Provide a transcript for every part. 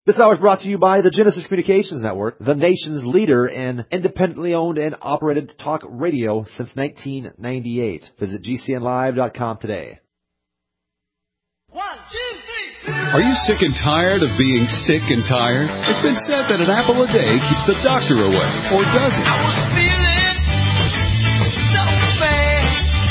This hour is brought to you by the Genesis Communications Network, the nation's leader in independently owned and operated talk radio since 1998. Visit GCNlive.com today. 1, 2, 3. Are you sick and tired of being sick and tired? It's been said that an apple a day keeps the doctor away, or does it? I was feeling so bad.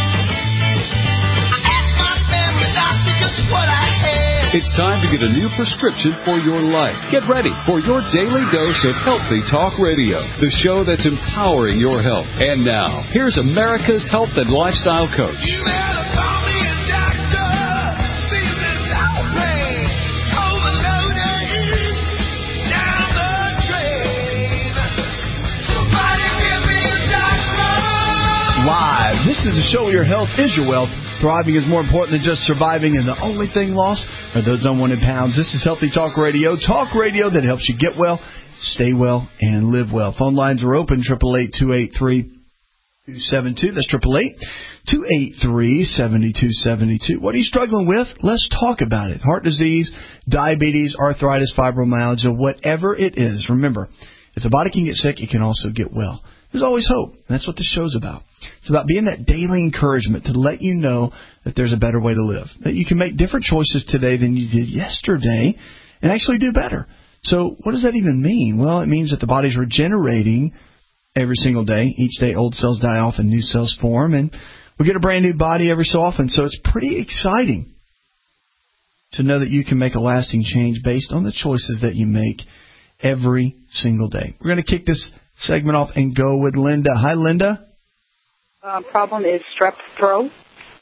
I asked my family doctor just what I had. It's time to get a new prescription for your life. Get ready for your daily dose of Healthy Talk Radio, the show that's empowering your health. And now, here's America's health and lifestyle coach. You better call me a doctor. Feeling so pain. Overloaded. Down the drain. Somebody give me a doctor. Live. This is the show where your health is your wealth. Thriving is more important than just surviving, and the only thing lost are those unwanted pounds. This is Healthy Talk Radio that helps you get well, stay well, and live well. Phone lines are open, 888-283-272. That's 888-283-7272. What are you struggling with? Let's talk about it. Heart disease, diabetes, arthritis, fibromyalgia, whatever it is. Remember, if the body can get sick, it can also get well. There's always hope. That's what this show's about. It's about being that daily encouragement to let you know that there's a better way to live, that you can make different choices today than you did yesterday and actually do better. So what does that even mean? Well, it means that the body's regenerating every single day. Each day old cells die off and new cells form, and we get a brand new body every so often. So it's pretty exciting to know that you can make a lasting change based on the choices that you make every single day. We're going to kick this segment off and go with Linda. Hi, Linda. Problem is strep throat.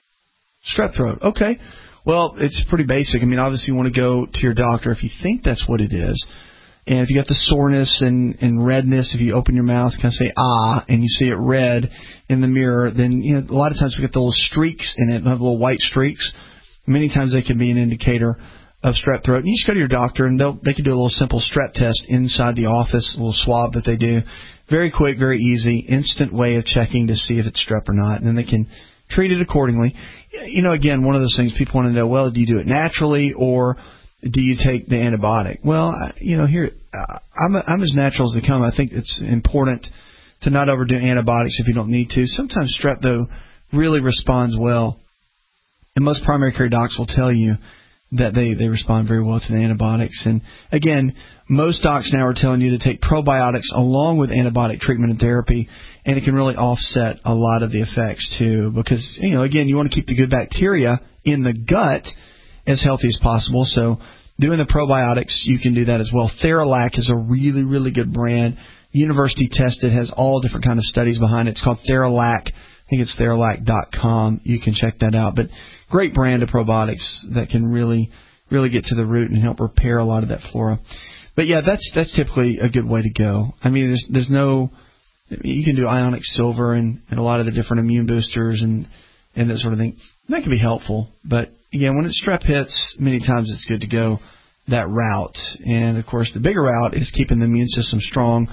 Strep throat. Okay. Well, it's pretty basic. I mean, obviously you want to go to your doctor if you think that's what it is. And if you got the soreness and redness, if you open your mouth, kind of say, ah, and you see it red in the mirror, then, you know, a lot of times we get the little streaks in it, have little white streaks. Many times they can be an indicator of strep throat. And you just go to your doctor, and they can do a little simple strep test inside the office, a little swab that they do. Very quick, very easy, instant way of checking to see if it's strep or not, and then they can treat it accordingly. You know, again, one of those things people want to know, well, do you do it naturally or do you take the antibiotic? Well, you know, here, I'm as natural as they come. I think it's important to not overdo antibiotics if you don't need to. Sometimes strep, though, really responds well, and most primary care docs will tell you that they respond very well to the antibiotics. And again, most docs now are telling you to take probiotics along with antibiotic treatment and therapy, and it can really offset a lot of the effects too, because, you know, again, you want to keep the good bacteria in the gut as healthy as possible. So doing the probiotics, you can do that as well. Theralac is a really, really good brand. University tested, has all different kind of studies behind it. It's called Theralac. I think it's Theralac.com. You can check that out. But great brand of probiotics that can really, really get to the root and help repair a lot of that flora. But yeah, that's typically a good way to go. I mean, there's no, you can do ionic silver and a lot of the different immune boosters and that sort of thing. That can be helpful. But again, when strep hits, many times it's good to go that route. And of course, the bigger route is keeping the immune system strong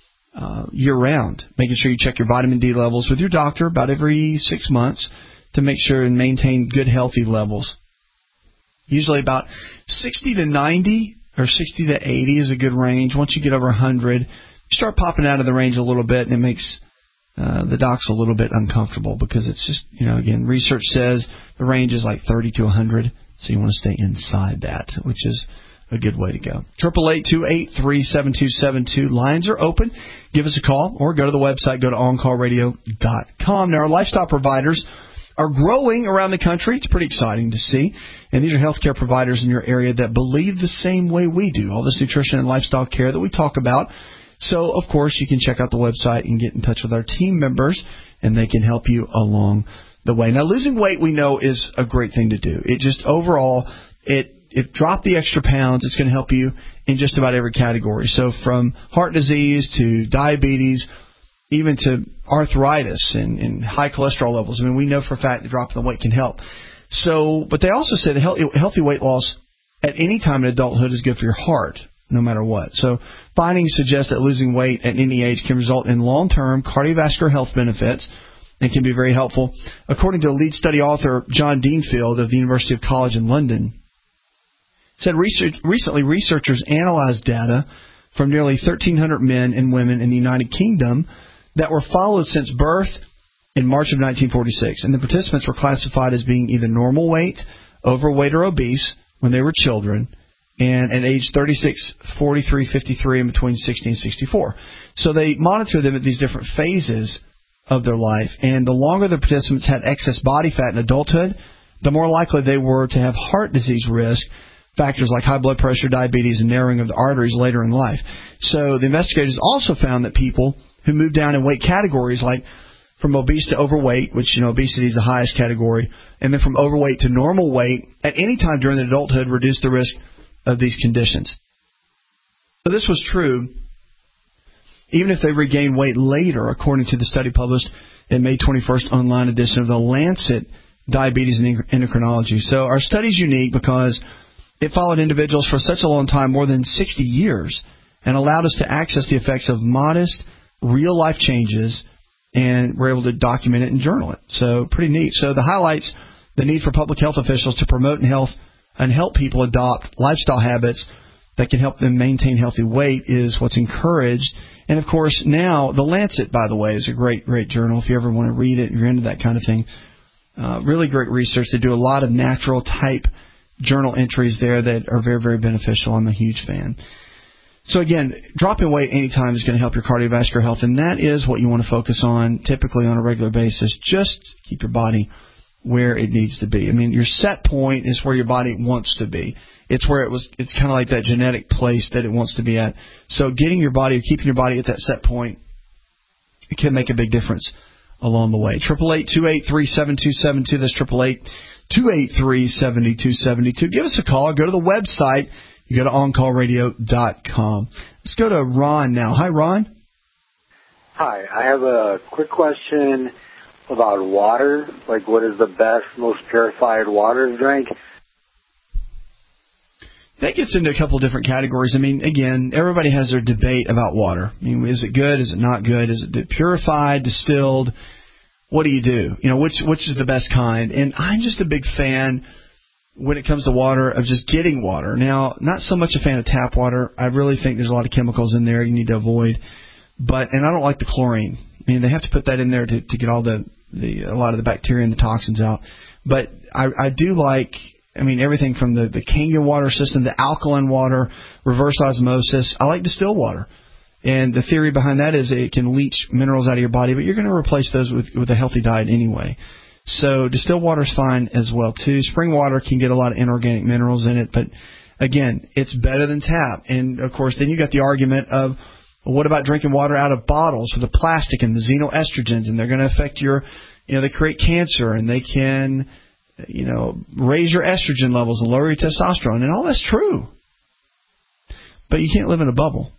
year-round, making sure you check your vitamin D levels with your doctor about every 6 months to make sure and maintain good, healthy levels. Usually about 60 to 90 or 60 to 80 is a good range. Once you get over 100, you start popping out of the range a little bit, and it makes the docs a little bit uncomfortable because it's just, you know, again, research says the range is like 30 to 100, so you want to stay inside that, which is a good way to go. 888-283-7272. Lines are open. Give us a call or go to the website. Go to OnCallRadio.com. Now, our lifestyle providers are growing around the country. It's pretty exciting to see. And these are healthcare providers in your area that believe the same way we do, all this nutrition and lifestyle care that we talk about. So, of course, you can check out the website and get in touch with our team members, and they can help you along the way. Now, losing weight, we know, is a great thing to do. It just overall, it drop the extra pounds. It's going to help you in just about every category. So from heart disease to diabetes, even to arthritis and high cholesterol levels. I mean, we know for a fact that dropping the weight can help. So, but they also say the healthy weight loss at any time in adulthood is good for your heart, no matter what. So findings suggest that losing weight at any age can result in long-term cardiovascular health benefits and can be very helpful. According to lead study author John Deanfield of the University of College in London, said recently researchers analyzed data from nearly 1,300 men and women in the United Kingdom that were followed since birth in March of 1946. And the participants were classified as being either normal weight, overweight, or obese when they were children, and at age 36, 43, 53, and between 60 and 64. So they monitored them at these different phases of their life, and the longer the participants had excess body fat in adulthood, the more likely they were to have heart disease risk, factors like high blood pressure, diabetes, and narrowing of the arteries later in life. So the investigators also found that people who moved down in weight categories, like from obese to overweight, which, obesity is the highest category, and then from overweight to normal weight, at any time during their adulthood reduced the risk of these conditions. So this was true even if they regained weight later, according to the study published in May 21st online edition of the Lancet Diabetes and Endocrinology. So our study is unique because it followed individuals for such a long time, more than 60 years, and allowed us to access the effects of modest, real-life changes, and we're able to document it and journal it. So pretty neat. So the highlights the need for public health officials to promote and help people adopt lifestyle habits that can help them maintain healthy weight is what's encouraged. And, of course, now the Lancet, by the way, is a great, great journal. If you ever want to read it, you're into that kind of thing. Really great research. They do a lot of natural-type journal entries there that are very, very beneficial. I'm a huge fan. So, again, dropping weight anytime is going to help your cardiovascular health, and that is what you want to focus on typically on a regular basis. Just keep your body where it needs to be. I mean, your set point is where your body wants to be. It's where it's kind of like that genetic place that it wants to be at. So keeping your body at that set point, it can make a big difference along the way. 888-283-7272. That's 888-283-7272. Give us a call. Go to the website. You go to OnCallRadio.com. Let's go to Ron now. Hi, Ron. Hi. I have a quick question about water. Like, what is the best, most purified water to drink? That gets into a couple of different categories. I mean, again, everybody has their debate about water. I mean, is it good? Is it not good? Is it purified, distilled? What do you do? Which is the best kind? And I'm just a big fan when it comes to water of just getting water. Now, not so much a fan of tap water. I really think there's a lot of chemicals in there you need to avoid. And I don't like the chlorine. I mean, they have to put that in there to get all a lot of the bacteria and the toxins out. But I do like, everything from the Kangen water system, the alkaline water, reverse osmosis. I like distilled water. And the theory behind that is it can leach minerals out of your body, but you're going to replace those with a healthy diet anyway. So distilled water is fine as well, too. Spring water can get a lot of inorganic minerals in it, but, again, it's better than tap. And, of course, then you got the argument of, well, what about drinking water out of bottles with the plastic and the xenoestrogens, and they're going to affect they create cancer, and they can, raise your estrogen levels and lower your testosterone, and all that's true. But you can't live in a bubble.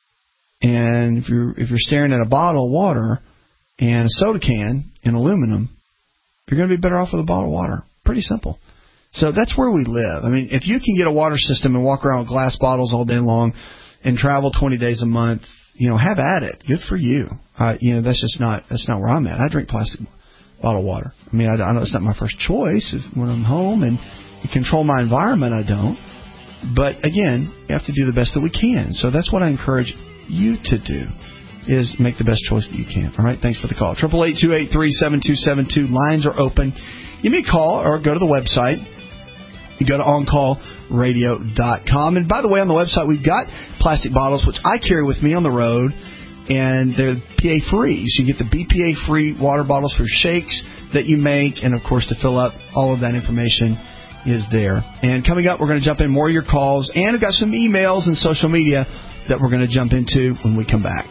And if you're staring at a bottle of water and a soda can in aluminum, you're going to be better off with a bottle of water. Pretty simple. So that's where we live. I mean, if you can get a water system and walk around with glass bottles all day long and travel 20 days a month, have at it. Good for you. That's not where I'm at. I drink plastic bottled water. I know it's not my first choice when I'm home and you control my environment. I don't. But again, you have to do the best that we can. So that's what I encourage you to do, is make the best choice that you can. All right, thanks for the call. 888-283-7272. Lines are open. Give me a call or go to the website. You go to OnCallRadio.com. And by the way, on the website, we've got plastic bottles, which I carry with me on the road, and they're BPA-free. So you get the BPA-free water bottles for shakes that you make, and, of course, to fill up, all of that information is there. And coming up, we're going to jump in more of your calls, and I've got some emails and social media that we're going to jump into when we come back.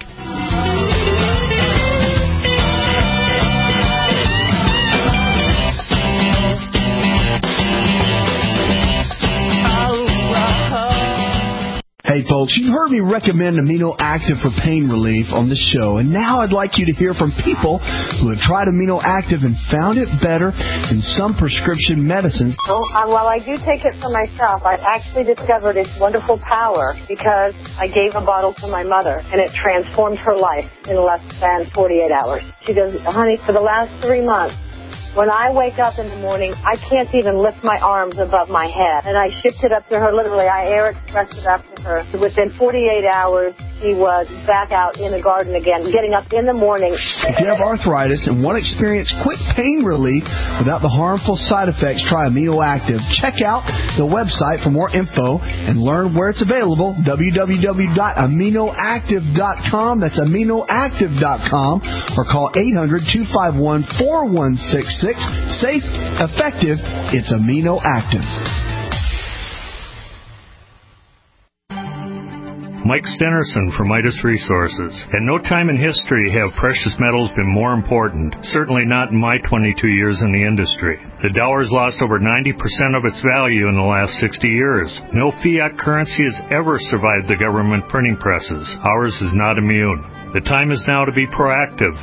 Hey folks, you've heard me recommend Amino Active for pain relief on the show, and now I'd like you to hear from people who have tried Amino Active and found it better than some prescription medicines. While I do take it for myself, I've actually discovered its wonderful power because I gave a bottle to my mother, and it transformed her life in less than 48 hours. She goes, honey, for the last 3 months, When I wake up in the morning, I can't even lift my arms above my head. And I shipped it up to her, literally, I air expressed it up to her. Within 48 hours, she was back out in the garden again, getting up in the morning. If you have arthritis and want to experience quick pain relief without the harmful side effects, try Amino Active. Check out the website for more info and learn where it's available, www.aminoactive.com. That's aminoactive.com, or call 800-251-4166. Safe, effective, it's Amino Active. Mike Stenerson from Midas Resources. At no time in history have precious metals been more important, certainly not in my 22 years in the industry. The dollar has lost over 90% of its value in the last 60 years. No fiat currency has ever survived the government printing presses. Ours is not immune. The time is now to be proactive.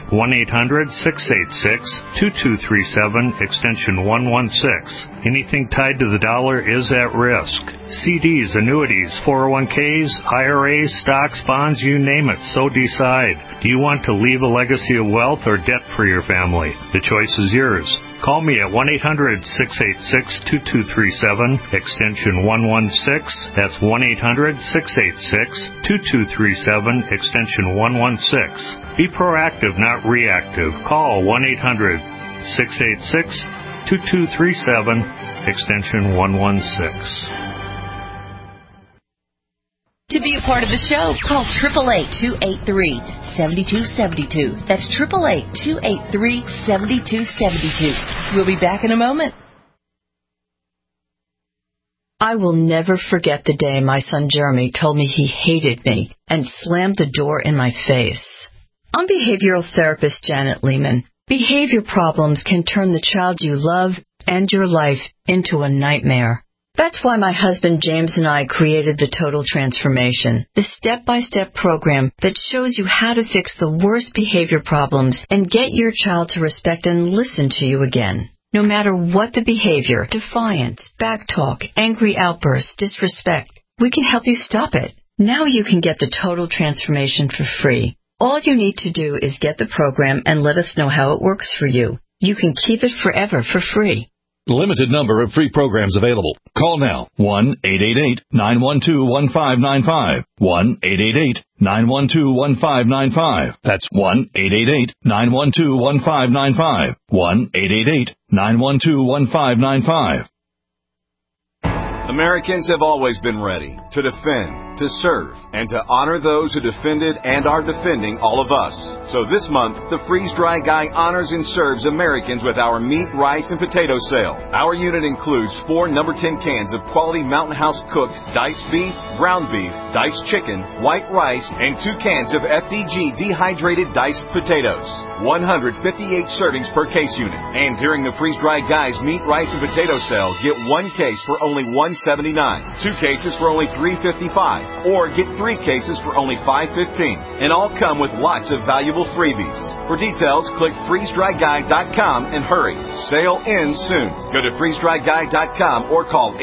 1-800-686-2237, extension 116. Anything tied to the dollar is at risk. CDs, annuities, 401ks, IRAs, stocks, bonds, you name it, so decide. Do you want to leave a legacy of wealth or debt for your family? The choice is yours. Call me at 1-800-686-2237, extension 116. That's 1-800-686-2237, extension 116. Be proactive, not reactive. Call 1-800-686-2237, extension 116. To be a part of the show, call 888-283-7272. That's 888-283-7272. We'll be back in a moment. I will never forget the day my son Jeremy told me he hated me and slammed the door in my face. I'm behavioral therapist Janet Lehman. Behavior problems can turn the child you love and your life into a nightmare. That's why my husband James and I created the Total Transformation, the step-by-step program that shows you how to fix the worst behavior problems and get your child to respect and listen to you again. No matter what the behavior, defiance, backtalk, angry outbursts, disrespect, we can help you stop it. Now you can get the Total Transformation for free. All you need to do is get the program and let us know how it works for you. You can keep it forever for free. Limited number of free programs available. Call now. 1-888-912-1595. 1-888-912-1595. That's 1-888-912-1595. 1-888-912-1595. Americans have always been ready to defend, to serve, and to honor those who defended and are defending all of us. So this month, the Freeze-Dry Guy honors and serves Americans with our meat, rice, and potato sale. Our unit includes 4 No. 10 cans of quality Mountain House cooked diced beef, ground beef, diced chicken, white rice, and 2 cans of FDG dehydrated diced potatoes. 158 servings per case unit. And during the Freeze-Dry Guy's meat, rice, and potato sale, get 1 case for only $1.79, 2 cases for only $3.55, or get 3 cases for only $5.15. And all come with lots of valuable freebies. For details, click freezedryguy.com and hurry. Sale ends soon. Go to freezedryguy.com or call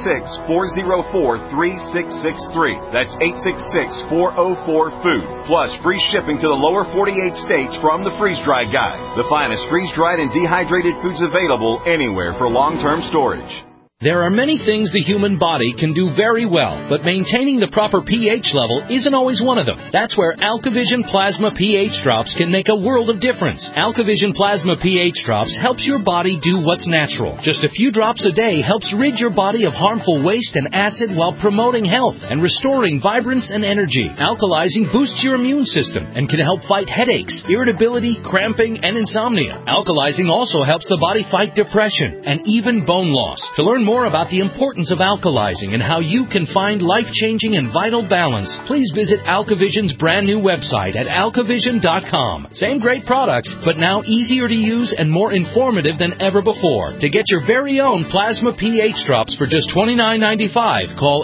866-404-3663. That's 866-404-FOOD. Plus free shipping to the lower 48 states from the Freeze-Dry Guy. The finest freeze-dried and dehydrated foods available anywhere for long-term storage. There are many things the human body can do very well, but maintaining the proper pH level isn't always one of them. That's where AlkaVision Plasma pH Drops can make a world of difference. AlkaVision Plasma pH Drops helps your body do what's natural. Just a few drops a day helps rid your body of harmful waste and acid while promoting health and restoring vibrance and energy. Alkalizing boosts your immune system and can help fight headaches, irritability, cramping, and insomnia. Alkalizing also helps the body fight depression and even bone loss. To learn more about the importance of alkalizing and how you can find life-changing and vital balance, please visit AlkaVision's brand new website at alkavision.com. Same great products, but now easier to use and more informative than ever before. To get your very own Plasma pH Drops for just $29.95, call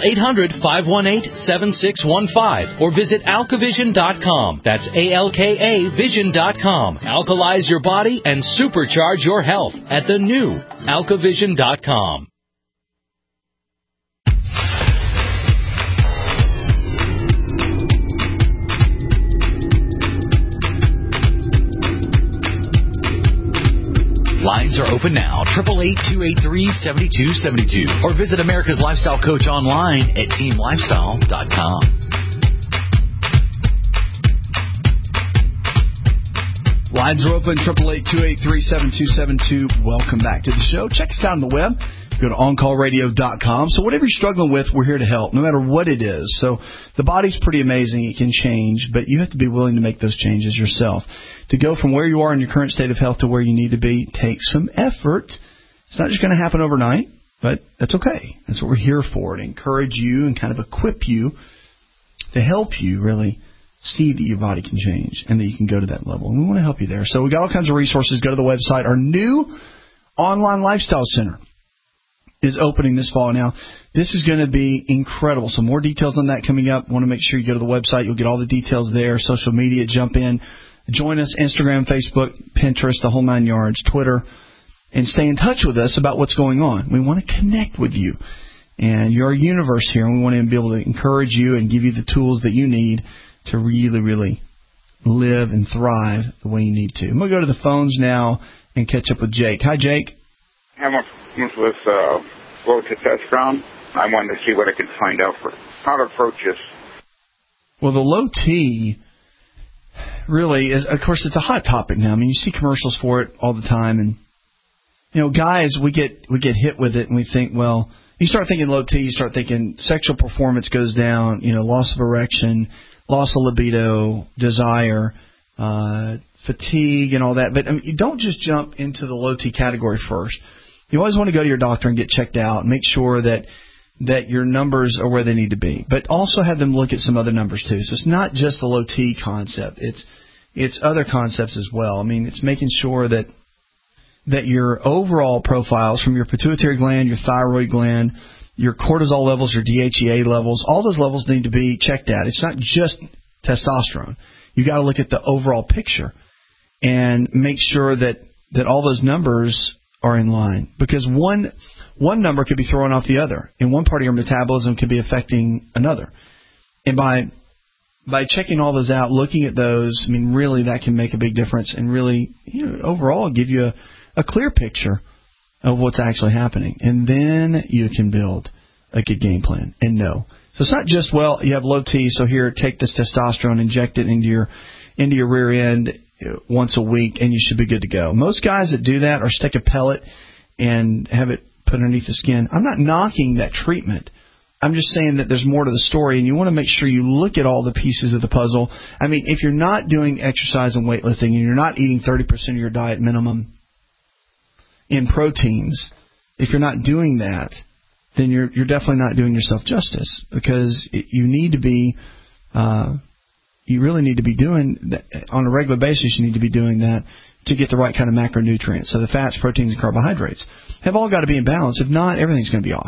800-518-7615 or visit alkavision.com. That's ALKA Vision.com. Alkalize your body and supercharge your health at the new alkavision.com. Lines are open open now. 888-283-7272. Or visit America's Lifestyle Coach online at teamlifestyle.com. Lines are open, 888-283-7272. Welcome back to the show. Check us out on the web. Go to OnCallRadio.com. So whatever you're struggling with, we're here to help, no matter what it is. So the body's pretty amazing. It can change, but you have to be willing to make those changes yourself. To go from where you are in your current state of health to where you need to be takes some effort. It's not just going to happen overnight, but that's okay. That's what we're here for, to encourage you and kind of equip you to help you really see that your body can change and that you can go to that level. And we want to help you there. So we got all kinds of resources. Go to the website. Our new online lifestyle center is opening this fall. Now, this is going to be incredible. So more details on that coming up. Want to make sure you go to the website. You'll get all the details there. Social media, jump in. Join us, Instagram, Facebook, Pinterest, the whole 9 yards, Twitter, and stay in touch with us about what's going on. We want to connect with you. And you're our universe here, and we want to be able to encourage you and give you the tools that you need to really, really live and thrive the way you need to. I'm going to go to the phones now and catch up with Jake. Hi, Jake. I'm with low testosterone. I wanted to see what I could find out for how to approach this. Well, the low T really is, of course, it's a hot topic now. I mean, you see commercials for it all the time, and you know, guys, we get hit with it, and we think, well, you start thinking low T, you start thinking sexual performance goes down, you know, loss of erection, loss of libido, desire, fatigue, and all that. But I mean, you don't just jump into the low T category first. You always want to go to your doctor and get checked out and make sure that your numbers are where they need to be. But also have them look at some other numbers too. So it's not just the low T concept. It's other concepts as well. I mean, it's making sure that your overall profiles from your pituitary gland, your thyroid gland, your cortisol levels, your DHEA levels, all those levels need to be checked at. It's not just testosterone. You got to look at the overall picture and make sure that all those numbers are in line, because one number could be throwing off the other, and one part of your metabolism could be affecting another. And by checking all those out, looking at those, I mean, really that can make a big difference and really, you know, overall give you a clear picture of what's actually happening. And then you can build a good game plan and know. So it's not just, well, you have low T, so here, take this testosterone, inject it into your rear end once a week, and you should be good to go. Most guys that do that or stick a pellet and have it put underneath the skin, I'm not knocking that treatment. I'm just saying that there's more to the story, and you want to make sure you look at all the pieces of the puzzle. I mean, if you're not doing exercise and weightlifting and you're not eating 30% of your diet minimum in proteins, if you're not doing that, then you're definitely not doing yourself justice, because you need to be you really need to be doing that on a regular basis. You need to be doing that to get the right kind of macronutrients. So the fats, proteins, and carbohydrates have all got to be in balance. If not, everything's going to be off.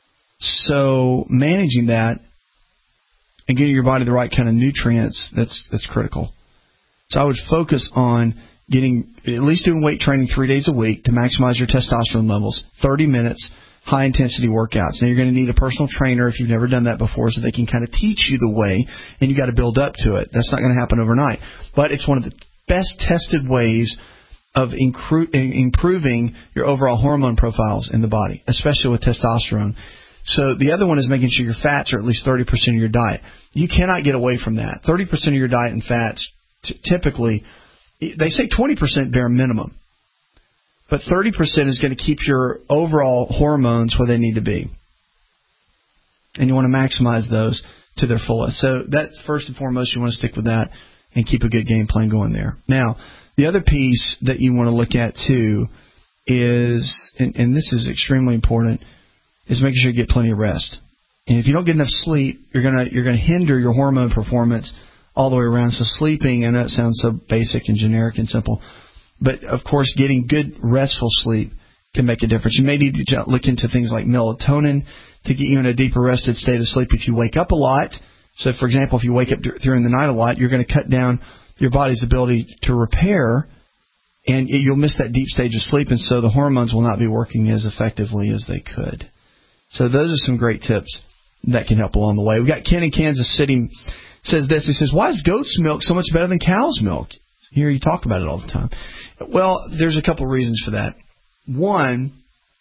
So managing that and getting your body the right kind of nutrients, that's critical. So I would focus on at least doing weight training 3 days a week to maximize your testosterone levels, 30 minutes, high-intensity workouts. Now, you're going to need a personal trainer if you've never done that before, so they can kind of teach you the way, and you got to build up to it. That's not going to happen overnight. But it's one of the best tested ways of improving your overall hormone profiles in the body, especially with testosterone. So the other one is making sure your fats are at least 30% of your diet. You cannot get away from that. 30% of your diet in fats, typically, they say 20% bare minimum. But 30% is going to keep your overall hormones where they need to be. And you want to maximize those to their fullest. So that's first and foremost, you want to stick with that and keep a good game plan going there. Now, the other piece that you want to look at too is, and this is extremely important, is making sure you get plenty of rest. And if you don't get enough sleep, you're gonna hinder your hormone performance all the way around. So sleeping, I know it sounds so basic and generic and simple, but of course getting good restful sleep can make a difference. You may need to look into things like melatonin to get you in a deeper rested state of sleep if you wake up a lot. So, for example, if you wake up during the night a lot, you're going to cut down your body's ability to repair, and you'll miss that deep stage of sleep, and so the hormones will not be working as effectively as they could. So those are some great tips that can help along the way. We've got Ken in Kansas City says this. He says, why is goat's milk so much better than cow's milk? Here you talk about it all the time. Well, there's a couple of reasons for that. One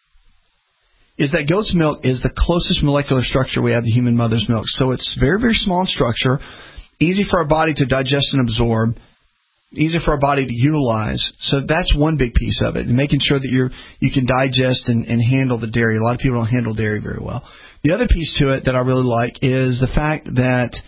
is that goat's milk is the closest molecular structure we have to human mother's milk. So it's very, very small in structure, easy for our body to digest and absorb, easy for our body to utilize. So that's one big piece of it, and making sure that you can digest and handle the dairy. A lot of people don't handle dairy very well. The other piece to it that I really like is the fact that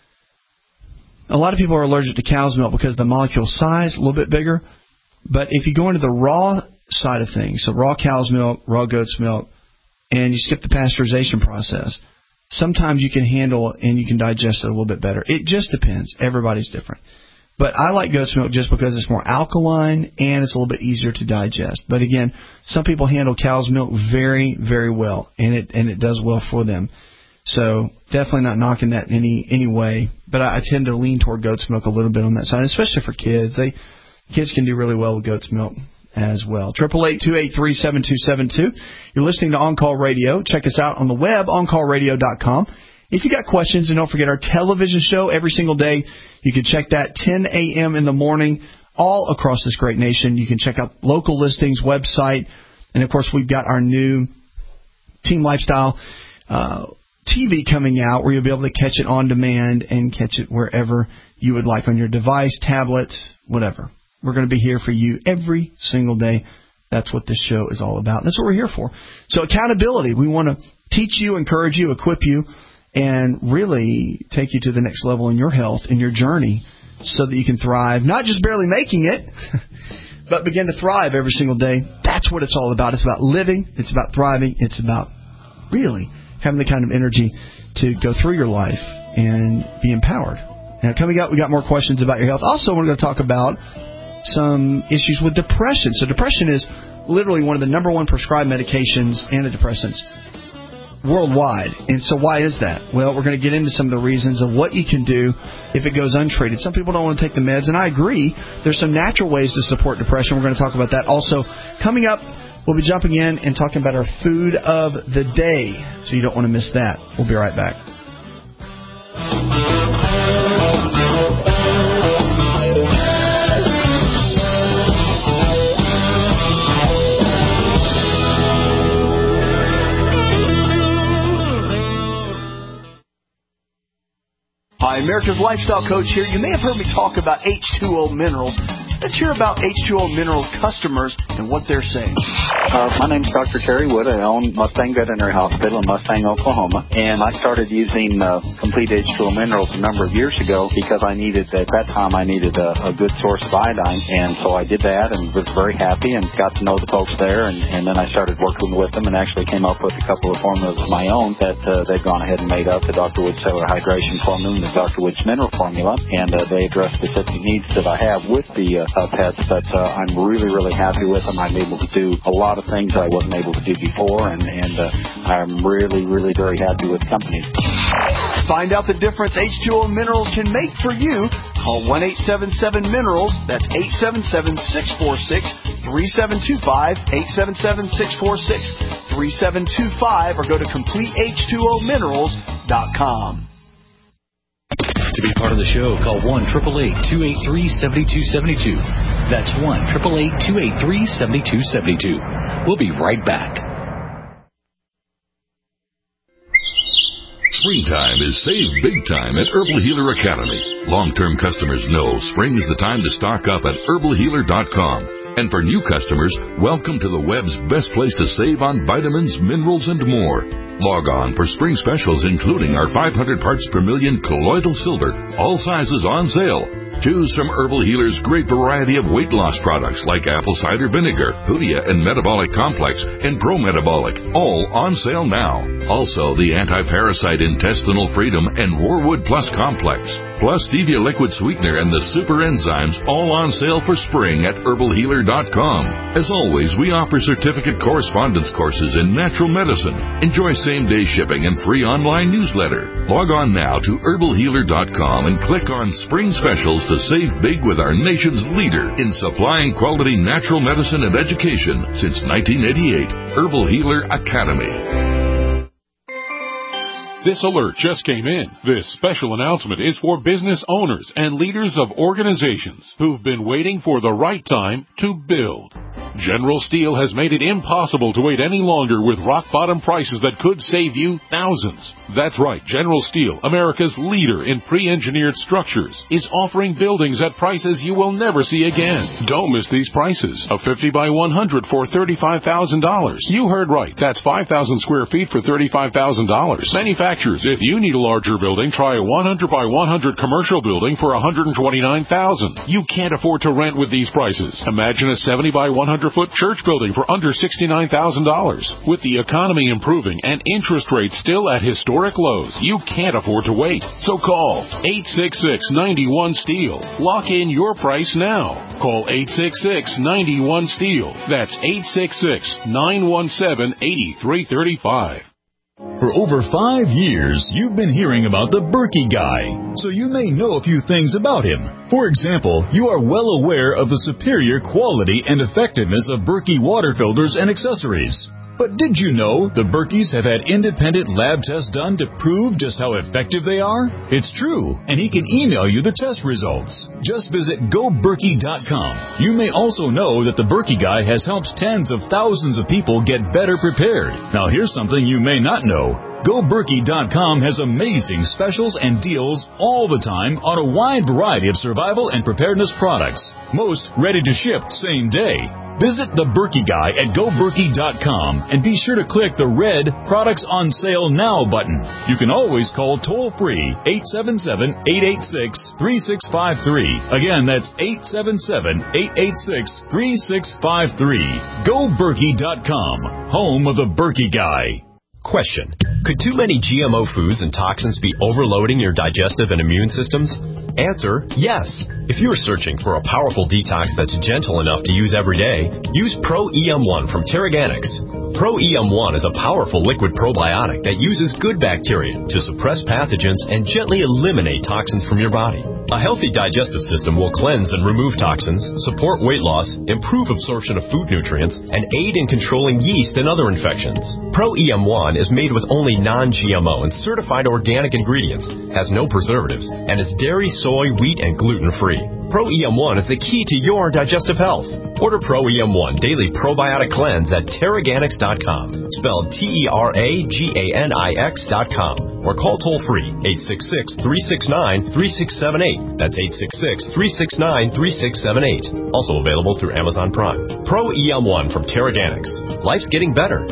a lot of people are allergic to cow's milk because the molecule size a little bit bigger. But if you go into the raw side of things, so raw cow's milk, raw goat's milk, and you skip the pasteurization process, sometimes you can handle and you can digest it a little bit better. It just depends. Everybody's different. But I like goat's milk just because it's more alkaline and it's a little bit easier to digest. But again, some people handle cow's milk very, very well, and it does well for them. So definitely not knocking that in any way. But I tend to lean toward goat's milk a little bit on that side, especially for kids. Kids can do really well with goat's milk as well. 888-283-7272. You're listening to On Call Radio. Check us out on the web, oncallradio.com. If you got questions, and don't forget our television show every single day. You can check that 10 a.m. in the morning all across this great nation. You can check out local listings, website, and, of course, we've got our new Team Lifestyle TV coming out where you'll be able to catch it on demand and catch it wherever you would like on your device, tablet, whatever. We're going to be here for you every single day. That's what this show is all about. That's what we're here for. So accountability. We want to teach you, encourage you, equip you, and really take you to the next level in your health, in your journey, so that you can thrive, not just barely making it, but begin to thrive every single day. That's what it's all about. It's about living. It's about thriving. It's about really having the kind of energy to go through your life and be empowered. Now, coming up, we got more questions about your health. Also, we're going to talk about some issues with depression. So depression is literally one of the number one prescribed medications, antidepressants, worldwide. And so why is that? Well, we're going to get into some of the reasons of what you can do if it goes untreated. Some people don't want to take the meds, and I agree. There's some natural ways to support depression. We're going to talk about that. Also, coming up, we'll be jumping in and talking about our food of the day. So you don't want to miss that. We'll be right back. Hi, America's Lifestyle Coach here. You may have heard me talk about H2O Minerals. Let's hear about H2O Minerals customers and what they're saying. My name's Dr. Terry Wood. I own Mustang Veterinary Hospital in Mustang, Oklahoma. And I started using Complete H2O Minerals a number of years ago because at that time I needed a good source of iodine. And so I did that and was very happy and got to know the folks there. And then I started working with them and actually came up with a couple of formulas of my own that they've gone ahead and made up, the Dr. Wood Cellular Hydration Formula and the Dr. Wood's Mineral Formula. And they address specific needs that I have with the pets, but I'm really, really happy with them. I'm able to do a lot of things I wasn't able to do before, and I'm really, really very happy with the company. Find out the difference H2O Minerals can make for you. Call 1-877-MINERALS. That's 877-646-3725, 877-646-3725, or go to CompleteH2OMinerals.com. To be part of the show, call 1-888-283-7272. That's 1-888-283-7272. We'll be right back. Springtime is save big time at Herbal Healer Academy. Long-term customers know spring is the time to stock up at herbalhealer.com. And for new customers, welcome to the web's best place to save on vitamins, minerals, and more. Log on for spring specials, including our 500 parts per million colloidal silver, all sizes on sale. Choose from Herbal Healer's great variety of weight loss products like apple cider vinegar, Hoodia and Metabolic Complex, and Pro Metabolic, all on sale now. Also, the Anti-Parasite Intestinal Freedom and Warwood Plus Complex, plus Stevia Liquid Sweetener and the Super Enzymes, all on sale for spring at herbalhealer.com. As always, we offer certificate correspondence courses in natural medicine. Enjoy same-day shipping and free online newsletter. Log on now to herbalhealer.com and click on Spring Specials to save big with our nation's leader in supplying quality natural medicine and education since 1988, Herbal Healer Academy. This alert just came in. This special announcement is for business owners and leaders of organizations who've been waiting for the right time to build. General Steel has made it impossible to wait any longer with rock-bottom prices that could save you thousands. That's right, General Steel, America's leader in pre-engineered structures, is offering buildings at prices you will never see again. Don't miss these prices. A 50 by 100 for $35,000. You heard right. That's 5,000 square feet for $35,000. Manufacturers, if you need a larger building, try a 100 by 100 commercial building for $129,000. You can't afford to rent with these prices. Imagine a 70 by 100-foot church building for under $69,000. With the economy improving and interest rates still at historic lows, you can't afford to wait. So call 866-91-STEEL. Lock in your price now. Call 866-91-STEEL. That's 866-917-8335. For over 5 years, you've been hearing about the Berkey Guy, so you may know a few things about him. For example, you are well aware of the superior quality and effectiveness of Berkey water filters and accessories. But did you know the Berkeys have had independent lab tests done to prove just how effective they are? It's true, and he can email you the test results. Just visit GoBerkey.com. You may also know that the Berkey Guy has helped tens of thousands of people get better prepared. Now here's something you may not know. GoBerkey.com has amazing specials and deals all the time on a wide variety of survival and preparedness products. Most ready to ship same day. Visit the Berkey Guy at GoBerkey.com and be sure to click the red Products on Sale Now button. You can always call toll-free 877-886-3653. Again, that's 877-886-3653. GoBerkey.com, home of the Berkey Guy. Question. Could too many GMO foods and toxins be overloading your digestive and immune systems? Answer, yes. If you are searching for a powerful detox that's gentle enough to use every day, use Pro-EM1 from Terraganics. Pro-EM1 is a powerful liquid probiotic that uses good bacteria to suppress pathogens and gently eliminate toxins from your body. A healthy digestive system will cleanse and remove toxins, support weight loss, improve absorption of food nutrients, and aid in controlling yeast and other infections. Pro-EM1 is made with only non-GMO and certified organic ingredients, has no preservatives, and is dairy, soy, wheat, and gluten-free. Pro-EM1 is the key to your digestive health. Order Pro-EM1 Daily Probiotic Cleanse at Terraganics.com, spelled Terraganix.com, or call toll-free 866-369-3678. That's 866-369-3678. Also available through Amazon Prime. Pro-EM1 from Terraganics. Life's getting better.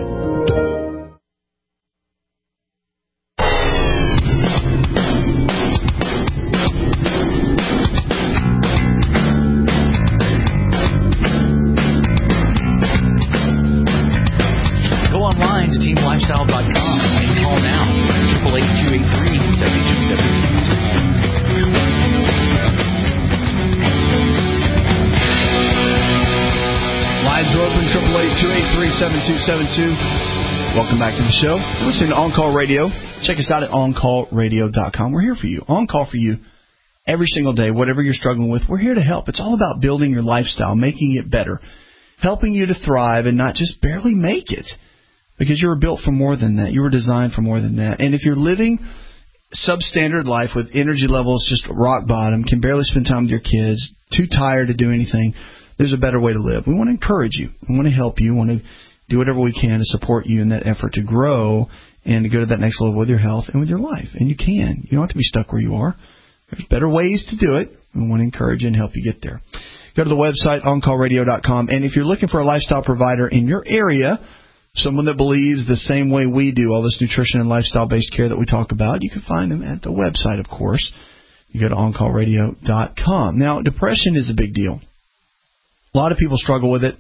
Welcome back to the show. Listen to On Call Radio. Check us out at OnCallRadio.com. We're here for you. On call for you every single day, whatever you're struggling with. We're here to help. It's all about building your lifestyle, making it better, helping you to thrive and not just barely make it, because you were built for more than that. You were designed for more than that. And if you're living substandard life with energy levels just rock bottom, can barely spend time with your kids, too tired to do anything, there's a better way to live. We want to encourage you. We want to help you. We want to do whatever we can to support you in that effort to grow and to go to that next level with your health and with your life. And you can. You don't have to be stuck where you are. There's better ways to do it. We want to encourage you and help you get there. Go to the website, OnCallRadio.com. And if you're looking for a lifestyle provider in your area, someone that believes the same way we do, all this nutrition and lifestyle-based care that we talk about, you can find them at the website, of course. You go to OnCallRadio.com. Now, depression is a big deal. A lot of people struggle with it.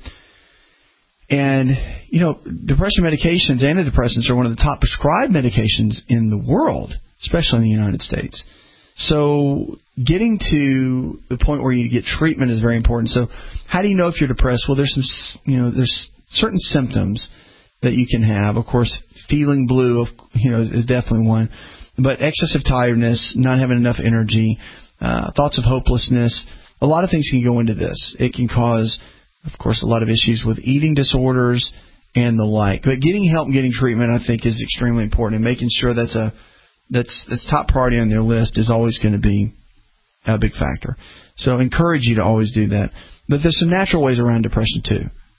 And, you know, depression medications, antidepressants, are one of the top prescribed medications in the world, especially in the United States. So getting to the point where you get treatment is very important. So how do you know if you're depressed? Well, there's there's certain symptoms that you can have. Of course, feeling blue, is definitely one. But excessive tiredness, not having enough energy, thoughts of hopelessness, a lot of things can go into this. It can cause, of course, a lot of issues with eating disorders and the like. But getting help and getting treatment, I think, is extremely important. And making sure that's top priority on their list is always going to be a big factor. So I encourage you to always do that. But there's some natural ways around depression, too.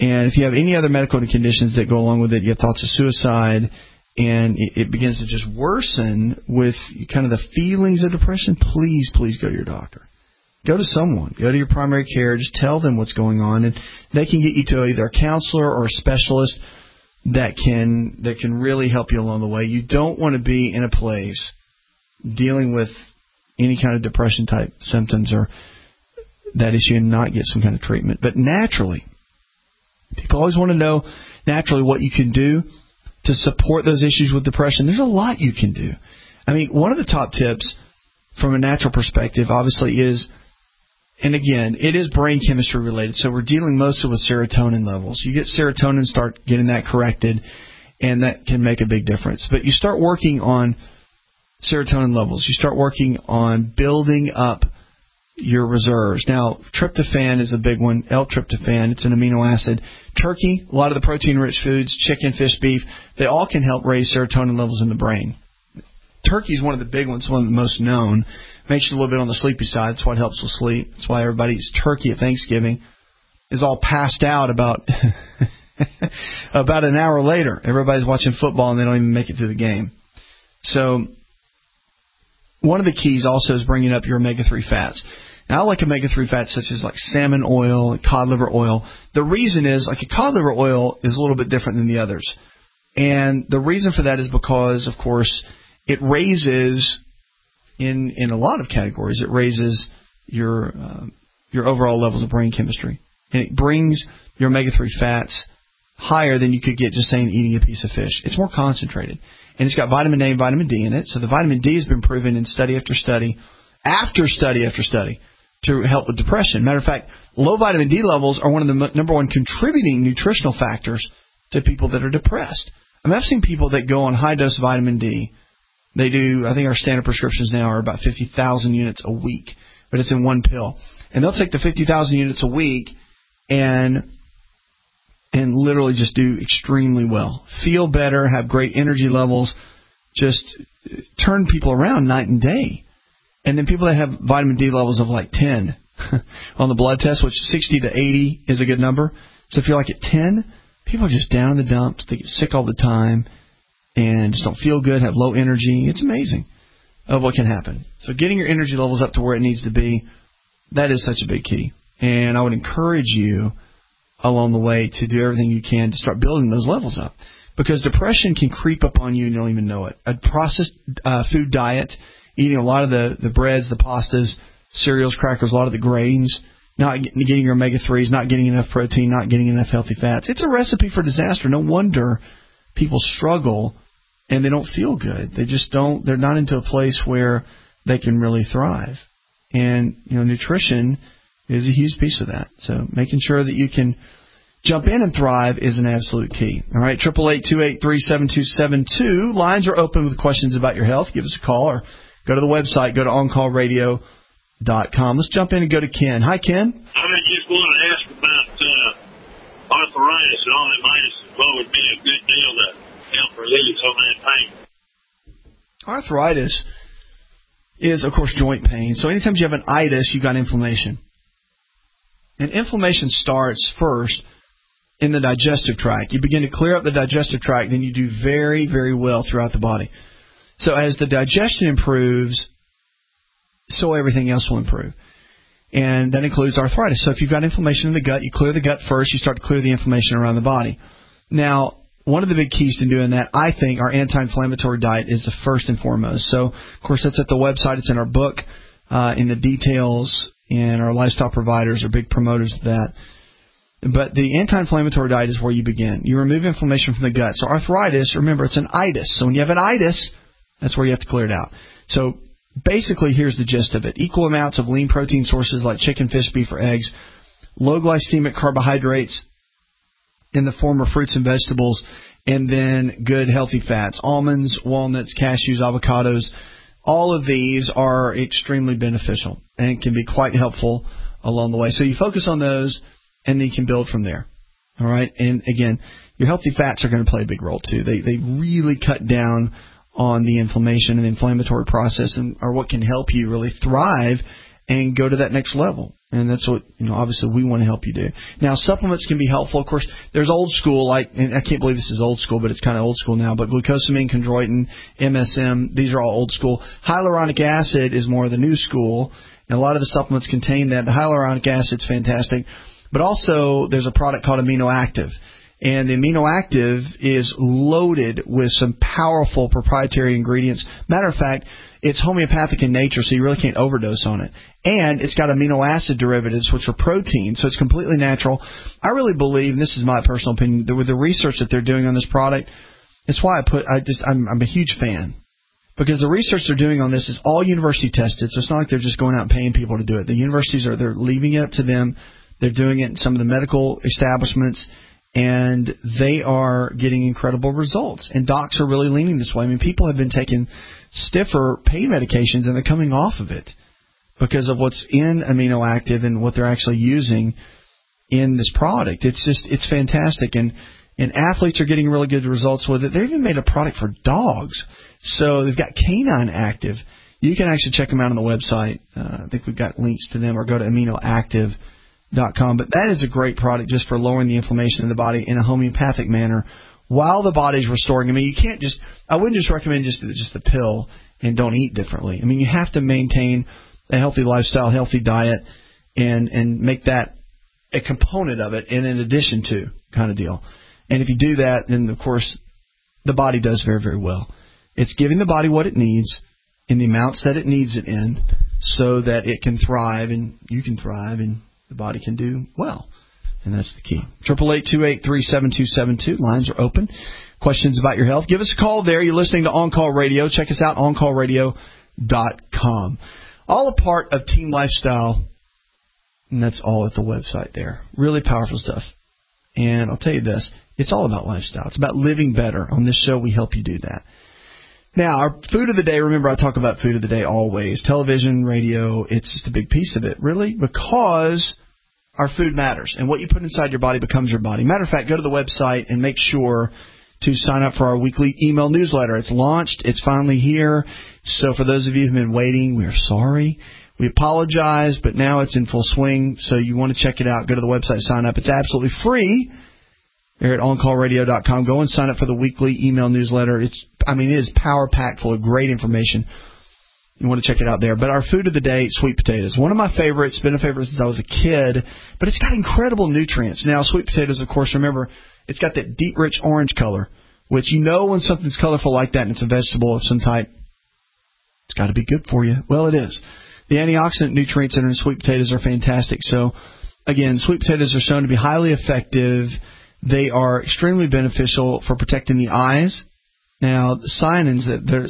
And if you have any other medical conditions that go along with it, you have thoughts of suicide, and it begins to just worsen with kind of the feelings of depression, please go to your doctor. Go to someone. Go to your primary care. Just tell them what's going on, and they can get you to either a counselor or a specialist that can really help you along the way. You don't want to be in a place dealing with any kind of depression-type symptoms or that issue and not get some kind of treatment. But naturally, people always want to know naturally what you can do to support those issues with depression. There's a lot you can do. I mean, one of the top tips from a natural perspective, obviously, is, and again, it is brain chemistry related, so we're dealing mostly with serotonin levels. You get serotonin, start getting that corrected, and that can make a big difference. But you start working on serotonin levels. You start working on building up your reserves. Now, tryptophan is a big one. L-tryptophan, it's an amino acid. Turkey, a lot of the protein-rich foods, chicken, fish, beef, they all can help raise serotonin levels in the brain. Turkey is one of the big ones, one of the most known. Makes you a little bit on the sleepy side. That's what helps with sleep. That's why everybody eats turkey at Thanksgiving. Is all passed out about about an hour later. Everybody's watching football and they don't even make it through the game. So one of the keys also is bringing up your omega-3 fats. Now, I like omega-3 fats such as like salmon oil, cod liver oil. The reason is, like, a cod liver oil is a little bit different than the others. And the reason for that is because, of course, it raises, in a lot of categories, it raises your overall levels of brain chemistry. And it brings your omega-3 fats higher than you could get just saying eating a piece of fish. It's more concentrated. And it's got vitamin A and vitamin D in it. So the vitamin D has been proven in study after study, to help with depression. Matter of fact, low vitamin D levels are one of the number one contributing nutritional factors to people that are depressed. I mean, I've seen people that go on high-dose vitamin D. They do, I think our standard prescriptions now are about 50,000 units a week, but it's in one pill. And they'll take the 50,000 units a week and literally just do extremely well. Feel better, have great energy levels, just turn people around night and day. And then people that have vitamin D levels of like 10 on the blood test, which 60 to 80 is a good number. So if you're like at 10, people are just down in the dumps. They get sick all the time and just don't feel good, have low energy. It's amazing of what can happen. So getting your energy levels up to where it needs to be, that is such a big key. And I would encourage you along the way to do everything you can to start building those levels up. Because depression can creep up on you and you don't even know it. A processed food diet, eating a lot of the breads, the pastas, cereals, crackers, a lot of the grains, not getting your omega-3s, not getting enough protein, not getting enough healthy fats. It's a recipe for disaster. No wonder people struggle and they don't feel good. They just don't, they're not into a place where they can really thrive. And, nutrition is a huge piece of that. So making sure that you can jump in and thrive is an absolute key. All right, 888-283-7272. Lines are open with questions about your health. Give us a call or go to the website. Go to OnCallRadio.com. Let's jump in and go to Ken. Hi, Ken. I just want to ask about arthritis and all that minus. What would be a good deal to help relieve some of that pain? Arthritis is, of course, joint pain. So anytime you have an itis, you got inflammation. And inflammation starts first in the digestive tract. You begin to clear up the digestive tract, then you do very, very well throughout the body. So as the digestion improves, so everything else will improve. And that includes arthritis. So if you've got inflammation in the gut, you clear the gut first, you start to clear the inflammation around the body. Now, one of the big keys to doing that, I think, our anti-inflammatory diet is the first and foremost. So, of course, that's at the website. It's in our book, in the details, and our lifestyle providers are big promoters of that. But the anti-inflammatory diet is where you begin. You remove inflammation from the gut. So arthritis, remember, it's an itis. So when you have an itis, that's where you have to clear it out. So basically, here's the gist of it. Equal amounts of lean protein sources like chicken, fish, beef, or eggs. Low glycemic carbohydrates in the form of fruits and vegetables. And then good healthy fats. Almonds, walnuts, cashews, avocados. All of these are extremely beneficial and can be quite helpful along the way. So you focus on those, and then you can build from there. All right? And again, your healthy fats are going to play a big role too. They really cut down on the inflammation and the inflammatory process and are what can help you really thrive and go to that next level. And that's what, obviously we want to help you do. Now, supplements can be helpful. Of course, there's old school, and I can't believe this is old school, but it's kind of old school now. But glucosamine, chondroitin, MSM, these are all old school. Hyaluronic acid is more of the new school. And a lot of the supplements contain that. The hyaluronic acid's fantastic. But also, there's a product called Amino Active. And the Amino Active is loaded with some powerful proprietary ingredients. Matter of fact, it's homeopathic in nature, so you really can't overdose on it. And it's got amino acid derivatives, which are protein, so it's completely natural. I really believe, and this is my personal opinion, that with the research that they're doing on this product, it's why I'm a huge fan. Because the research they're doing on this is all university tested, so it's not like they're just going out and paying people to do it. The universities they're leaving it up to them. They're doing it in some of the medical establishments, and they are getting incredible results. And docs are really leaning this way. I mean, people have been taking stiffer pain medications, and they're coming off of it because of what's in Amino Active and what they're actually using in this product. It's fantastic. And athletes are getting really good results with it. They even made a product for dogs. So they've got Canine Active. You can actually check them out on the website. I think we've got links to them, or go to aminoactive.com. But that is a great product just for lowering the inflammation in the body in a homeopathic manner while the body's restoring. I mean, you can't I wouldn't just recommend just the pill and don't eat differently. I mean, you have to maintain a healthy lifestyle, healthy diet, and make that a component of it and in addition to kind of deal. And if you do that, then, of course, the body does very, very well. It's giving the body what it needs in the amounts that it needs it in so that it can thrive and you can thrive and the body can do well. And that's the key. 888-283-7272. Lines are open. Questions about your health? Give us a call there. You're listening to On Call Radio. Check us out, OnCallRadio.com. All a part of Team Lifestyle, and that's all at the website there. Really powerful stuff. And I'll tell you this, it's all about lifestyle. It's about living better. On this show, we help you do that. Now, our food of the day, remember I talk about food of the day always. Television, radio, it's just a big piece of it, really, because our food matters. And what you put inside your body becomes your body. Matter of fact, go to the website and make sure to sign up for our weekly email newsletter. It's launched. It's finally here. So for those of you who have been waiting, we are sorry. We apologize, but now it's in full swing. So you want to check it out. Go to the website, sign up. It's absolutely free. There at OnCallRadio.com. Go and sign up for the weekly email newsletter. It is power-packed full of great information. You want to check it out there. But our food of the day, sweet potatoes. One of my favorites. Been a favorite since I was a kid. But it's got incredible nutrients. Now, sweet potatoes, of course, remember, it's got that deep, rich orange color, which you know when something's colorful like that and it's a vegetable of some type, it's got to be good for you. Well, it is. The antioxidant nutrients that are in sweet potatoes are fantastic. So, again, sweet potatoes are shown to be highly effective. They are extremely beneficial for protecting the eyes. Now, the cyanins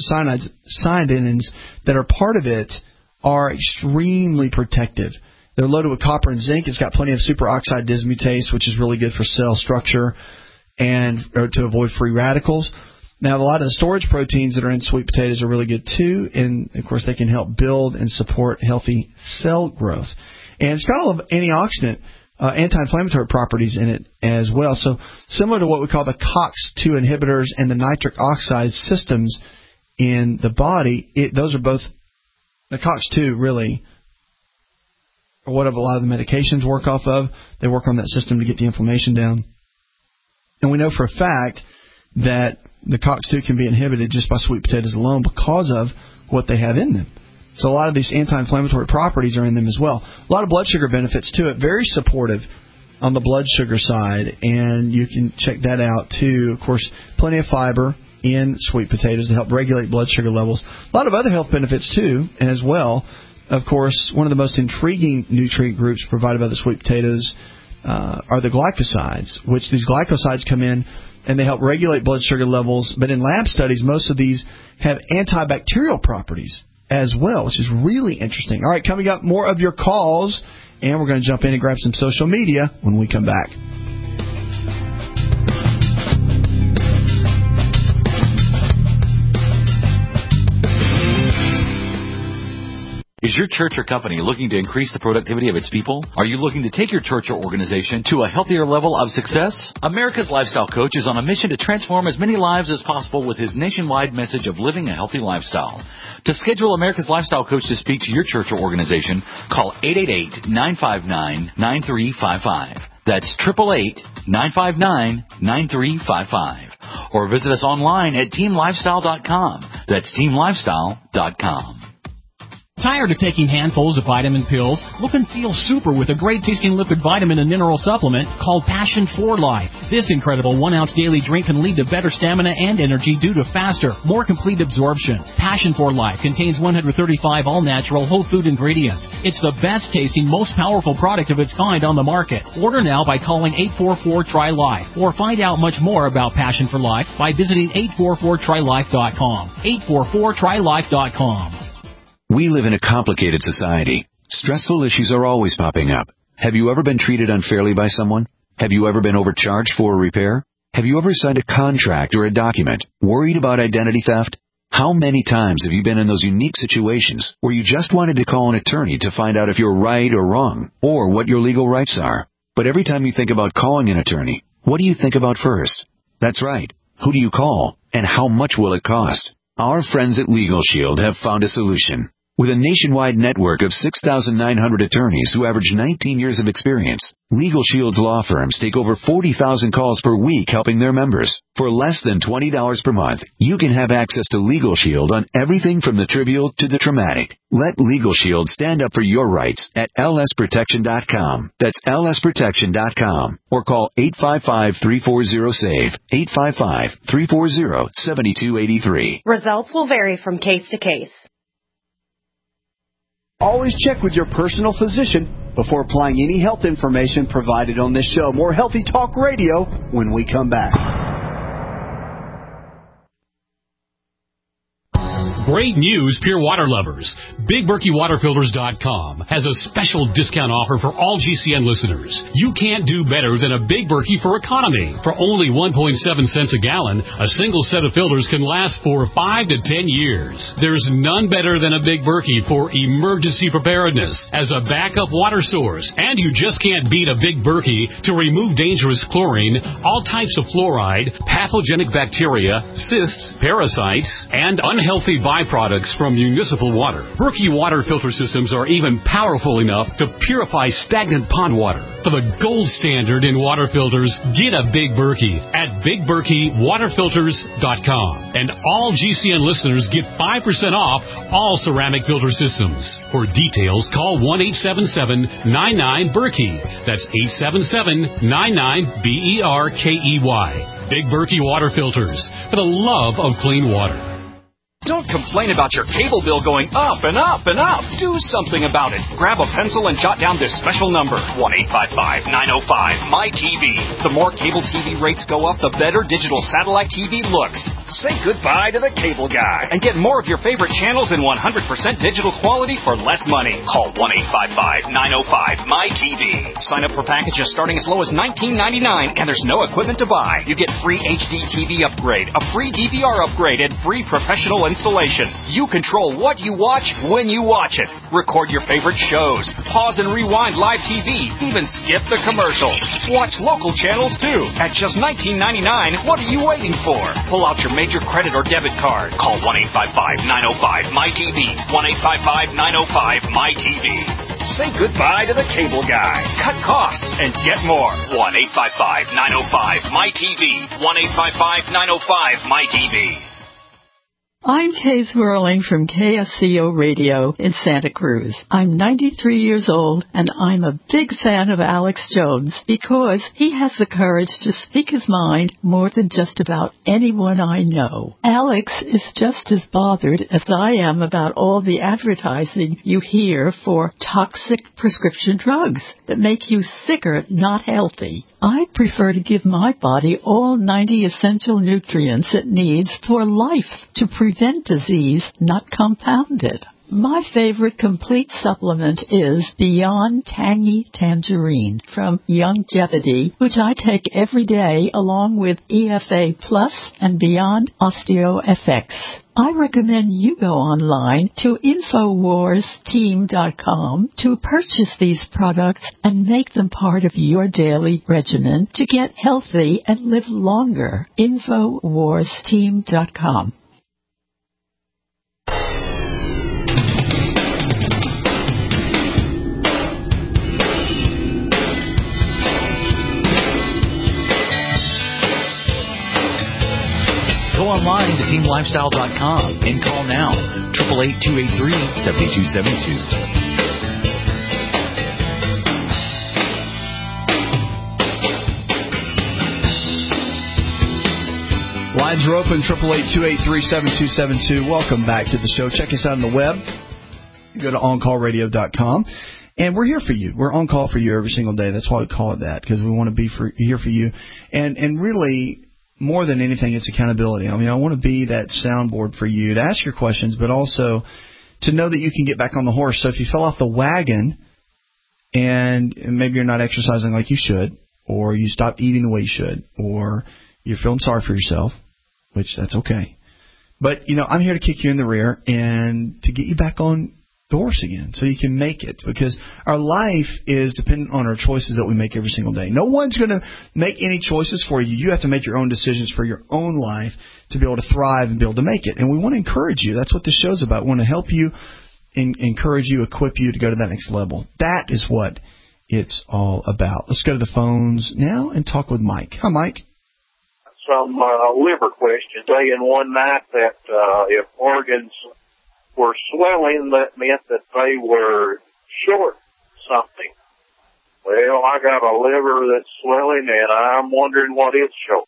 that are part of it are extremely protective. They're loaded with copper and zinc. It's got plenty of superoxide dismutase, which is really good for cell structure and to avoid free radicals. Now, a lot of the storage proteins that are in sweet potatoes are really good too, and of course they can help build and support healthy cell growth. And it's got all of antioxidant, anti-inflammatory properties in it as well. So similar to what we call the COX-2 inhibitors and the nitric oxide systems in the body, those are both, the COX-2 really are what a lot of the medications work off of. They work on that system to get the inflammation down. And we know for a fact that the COX-2 can be inhibited just by sweet potatoes alone because of what they have in them. So a lot of these anti-inflammatory properties are in them as well. A lot of blood sugar benefits to it. Very supportive on the blood sugar side, and you can check that out too. Of course, plenty of fiber in sweet potatoes to help regulate blood sugar levels. A lot of other health benefits too as well. Of course, one of the most intriguing nutrient groups provided by the sweet potatoes are the glycosides, which these glycosides come in and they help regulate blood sugar levels. But in lab studies, most of these have antibacterial properties as well, which is really interesting. All right, coming up, more of your calls, and we're going to jump in and grab some social media when we come back. Is your church or company looking to increase the productivity of its people? Are you looking to take your church or organization to a healthier level of success? America's Lifestyle Coach is on a mission to transform as many lives as possible with his nationwide message of living a healthy lifestyle. To schedule America's Lifestyle Coach to speak to your church or organization, call 888-959-9355. That's 888-959-9355. Or visit us online at teamlifestyle.com. That's teamlifestyle.com. Tired of taking handfuls of vitamin pills? Look and feel super with a great-tasting liquid vitamin and mineral supplement called Passion for Life. This incredible 1-ounce daily drink can lead to better stamina and energy due to faster, more complete absorption. Passion for Life contains 135 all-natural whole food ingredients. It's the best-tasting, most powerful product of its kind on the market. Order now by calling 844-TRY-LIFE or find out much more about Passion for Life by visiting 844trylife.com. 844trylife.com. We live in a complicated society. Stressful issues are always popping up. Have you ever been treated unfairly by someone? Have you ever been overcharged for a repair? Have you ever signed a contract or a document worried about identity theft? How many times have you been in those unique situations where you just wanted to call an attorney to find out if you're right or wrong, or what your legal rights are? But every time you think about calling an attorney, what do you think about first? That's right. Who do you call, and how much will it cost? Our friends at Legal Shield have found a solution. With a nationwide network of 6,900 attorneys who average 19 years of experience, Legal Shield's law firms take over 40,000 calls per week helping their members. For less than $20 per month, you can have access to Legal Shield on everything from the trivial to the traumatic. Let Legal Shield stand up for your rights at lsprotection.com. That's lsprotection.com. Or call 855-340-SAVE, 855-340-7283. Results will vary from case to case. Always check with your personal physician before applying any health information provided on this show. More Healthy Talk Radio when we come back. Great news, pure water lovers. BigBerkeyWaterFilters.com has a special discount offer for all GCN listeners. You can't do better than a Big Berkey for economy. For only 1.7 cents a gallon, a single set of filters can last for 5 to 10 years. There's none better than a Big Berkey for emergency preparedness as a backup water source. And you just can't beat a Big Berkey to remove dangerous chlorine, all types of fluoride, pathogenic bacteria, cysts, parasites, and unhealthy byproducts from municipal water. Berkey water filter systems are even powerful enough to purify stagnant pond water. For the gold standard in water filters, get a Big Berkey at BigBerkeyWaterFilters.com. And all GCN listeners get 5% off all ceramic filter systems. For details, call 1-877-99-BERKEY. That's 877-99-BERKEY. Big Berkey Water Filters, for the love of clean water. Don't complain about your cable bill going up and up and up. Do something about it. Grab a pencil and jot down this special number, 1-855-905-MY-TV. The more cable TV rates go up, the better digital satellite TV looks. Say goodbye to the cable guy and get more of your favorite channels in 100% digital quality for less money. Call 1-855-905-MY-TV. Sign up for packages starting as low as $19.99, and there's no equipment to buy. You get free HD TV upgrade, a free DVR upgrade, and free professional installation. You control what you watch when you watch it. Record your favorite shows. Pause and rewind live TV. Even skip the commercials. Watch local channels too. At just $19.99, what are you waiting for? Pull out your major credit or debit card. Call 1-855-905-MY-TV. 1-855-905-MY-TV. Say goodbye to the cable guy. Cut costs and get more. 1-855-905-MY-TV. 1-855-905-MY-TV. I'm Kay Swirling from KSCO Radio in Santa Cruz. I'm 93 years old, and I'm a big fan of Alex Jones because he has the courage to speak his mind more than just about anyone I know. Alex is just as bothered as I am about all the advertising you hear for toxic prescription drugs that make you sicker, not healthy. I prefer to give my body all 90 essential nutrients it needs for life to prevent disease, not compound it. My favorite complete supplement is Beyond Tangy Tangerine from Youngevity, which I take every day along with EFA Plus and Beyond OsteoFX. I recommend you go online to InfoWarsTeam.com to purchase these products and make them part of your daily regimen to get healthy and live longer. InfoWarsTeam.com. Go online to teamlifestyle.com and call now, 888-283-7272. Lines are open, 888-283-7272. Welcome back to the show. Check us out on the web. You go to OnCallRadio.com. And we're here for you. We're on call for you every single day. That's why we call it that, because we want to be here for you. And really, more than anything, it's accountability. I mean, I want to be that soundboard for you to ask your questions, but also to know that you can get back on the horse. So if you fell off the wagon and maybe you're not exercising like you should, or you stopped eating the way you should, or you're feeling sorry for yourself, which that's okay. But, I'm here to kick you in the rear and to get you back on the horse again so you can make it, because our life is dependent on our choices that we make every single day. No one's going to make any choices for you. You have to make your own decisions for your own life to be able to thrive and be able to make it. And we want to encourage you. That's what this show's about. We want to help you, encourage you, equip you to go to that next level. That is what it's all about. Let's go to the phones now and talk with Mike. Hi, Mike. Some liver question. Saying one night that if organs were swelling, that meant that they were short something. Well, I got a liver that's swelling, and I'm wondering what it's showing.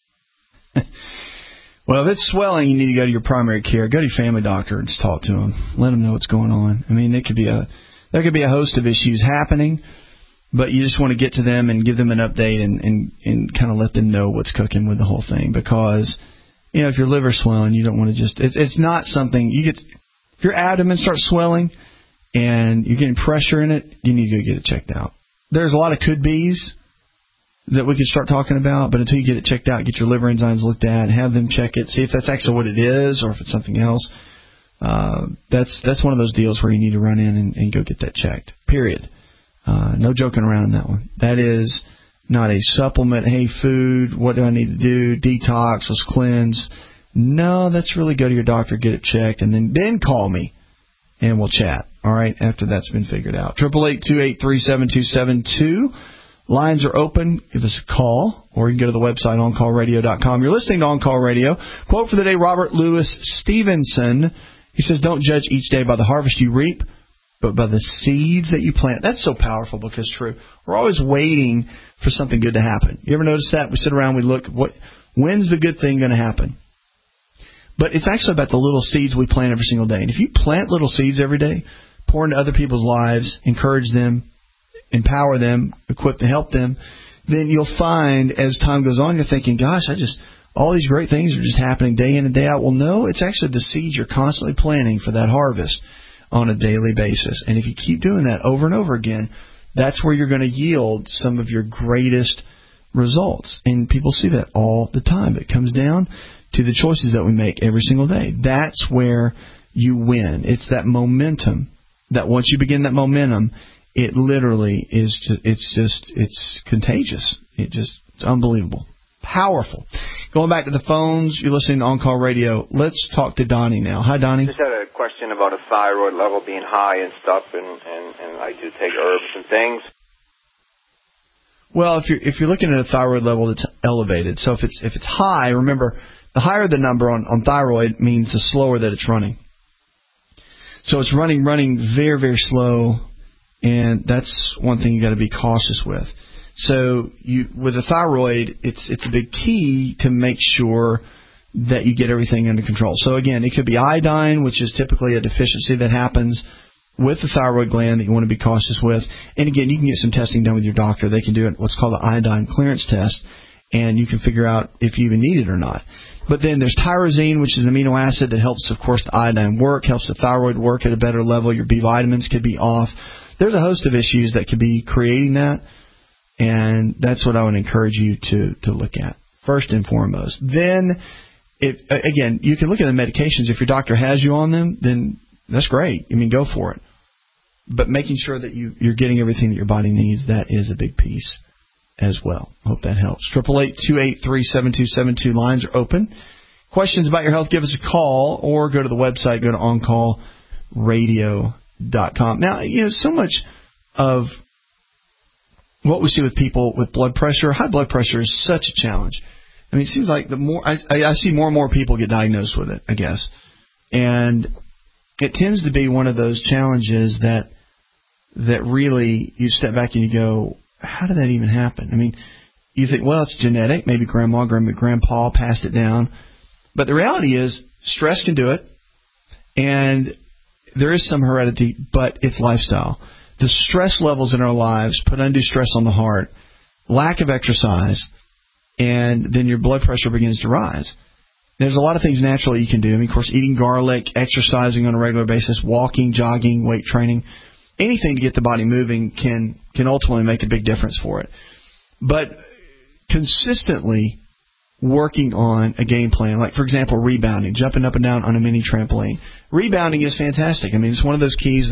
Well, if it's swelling, you need to go to your primary care. Go to your family doctor and just talk to them. Let them know what's going on. I mean, there could be a host of issues happening, but you just want to get to them and give them an update and kind of let them know what's cooking with the whole thing. Because, if your liver's swelling, you don't want to just... It's not something... If your abdomen starts swelling and you're getting pressure in it, you need to go get it checked out. There's a lot of could-be's that we could start talking about, but until you get it checked out, get your liver enzymes looked at, have them check it, see if that's actually what it is or if it's something else. That's one of those deals where you need to run in and go get that checked, period. No joking around in that one. That is not a supplement, hey, food, what do I need to do, detox, let's cleanse. No, that's really go to your doctor, get it checked, and then call me, and we'll chat, all right, after that's been figured out. 888-283-7272. Lines are open. Give us a call, or you can go to the website, OnCallRadio.com. You're listening to On Call Radio. Quote for the day, Robert Louis Stevenson. He says, don't judge each day by the harvest you reap, but by the seeds that you plant. That's so powerful because true. We're always waiting for something good to happen. You ever notice that? We sit around, we look, when's the good thing going to happen? But it's actually about the little seeds we plant every single day. And if you plant little seeds every day, pour into other people's lives, encourage them, empower them, equip to help them, then you'll find as time goes on, you're thinking, gosh, all these great things are just happening day in and day out. Well, no, it's actually the seeds you're constantly planting for that harvest on a daily basis. And if you keep doing that over and over again, that's where you're going to yield some of your greatest results. And people see that all the time. It comes down to the choices that we make every single day. That's where you win. It's that momentum that once you begin that momentum, it literally is it's contagious. It's unbelievable. Powerful. Going back to the phones, you're listening to On Call Radio. Let's talk to Donnie now. Hi, Donnie. Just had a question about a thyroid level being high and stuff, and I do take herbs and things. Well, if you're looking at a thyroid level that's elevated, so if it's high, remember, the higher the number on thyroid means the slower that it's running. So it's running very, very slow, and that's one thing you got to be cautious with. So with a thyroid, it's a big key to make sure that you get everything under control. So again, it could be iodine, which is typically a deficiency that happens with the thyroid gland that you want to be cautious with. And again, you can get some testing done with your doctor. They can do what's called the iodine clearance test. and you can figure out if you even need it or not. But then there's tyrosine, which is an amino acid that helps, of course, the iodine work, helps the thyroid work at a better level. Your B vitamins could be off. There's a host of issues that could be creating that, and that's what I would encourage you to look at, first and foremost. Then, again, you can look at the medications. If your doctor has you on them, then that's great. I mean, go for it. But making sure that you're getting everything that your body needs, that is a big piece as well. Hope that helps. 888-283-7272. Lines are open. Questions about your health, give us a call or go to the website, go to OnCallRadio.com. Now, so much of what we see with people with blood pressure, high blood pressure is such a challenge. I mean, it seems like the more I see more and more people get diagnosed with it, I guess. And it tends to be one of those challenges that really you step back and you go, how did that even happen? I mean, you think, well, it's genetic. Maybe grandpa passed it down. But the reality is stress can do it. And there is some heredity, but it's lifestyle. The stress levels in our lives put undue stress on the heart, lack of exercise, and then your blood pressure begins to rise. There's a lot of things naturally you can do. I mean, of course, eating garlic, exercising on a regular basis, walking, jogging, weight training, anything to get the body moving can ultimately make a big difference for it. But consistently working on a game plan, like, for example, rebounding, jumping up and down on a mini trampoline. Rebounding is fantastic. I mean, it's one of those keys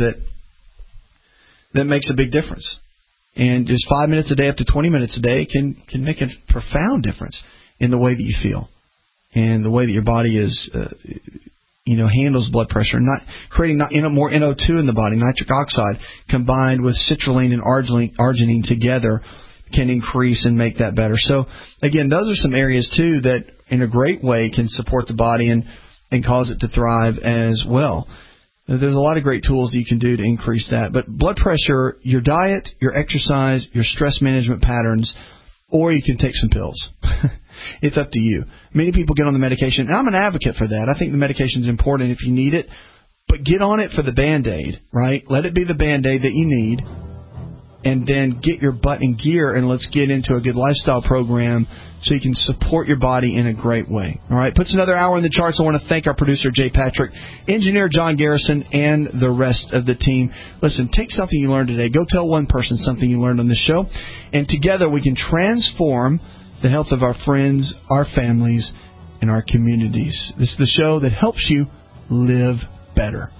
that makes a big difference. And just 5 minutes a day up to 20 minutes a day can make a profound difference in the way that you feel and the way that your body is, handles blood pressure, not creating more NO2 in the body, nitric oxide, combined with citrulline and arginine together can increase and make that better. So, again, those are some areas, too, that in a great way can support the body and cause it to thrive as well. There's a lot of great tools you can do to increase that. But blood pressure, your diet, your exercise, your stress management patterns, or you can take some pills. It's up to you. Many people get on the medication, and I'm an advocate for that. I think the medication is important if you need it, but get on it for the Band-Aid, right? Let it be the Band-Aid that you need, and then get your butt in gear, and let's get into a good lifestyle program so you can support your body in a great way. All right, puts another hour in the charts. I want to thank our producer, Jay Patrick, engineer John Garrison, and the rest of the team. Listen, take something you learned today. Go tell one person something you learned on this show, and together we can transform the health of our friends, our families, and our communities. This is the show that helps you live better.